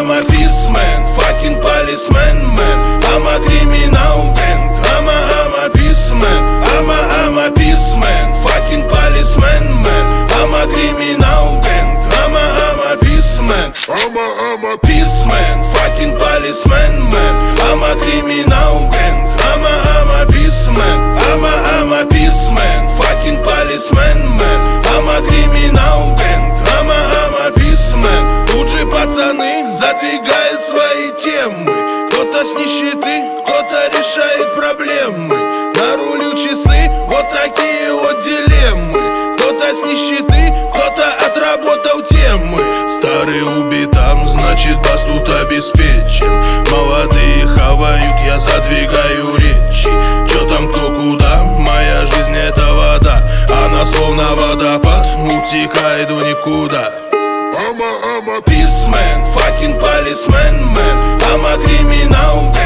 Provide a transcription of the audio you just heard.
I'm a peaceman, fucking policeman, man. I'm a criminal gang. I'm a peaceman. I'm a peaceman, fucking policeman, man. I'm a criminal gang. I'm a peaceman. I'm a peaceman, fucking policeman, man. I'm a criminal gang. I'm a peaceman. I'm a peaceman, fucking policeman, man. I'm a criminal gang. I'm a peaceman. Тут же пацаны задвигают свои темы. Кто-то с нищеты, кто-то решает проблемы. На рулю часы, вот такие вот дилеммы. Кто-то с нищеты, кто-то отработал темы. Старый убитам, значит бас тут обеспечен. Молодые хавают, я задвигаю речи. Чё там, кто куда, моя жизнь это вода. Она словно водопад, утекает в никуда. I'm a peaceman, fucking policeman, man. I'm a criminal gang.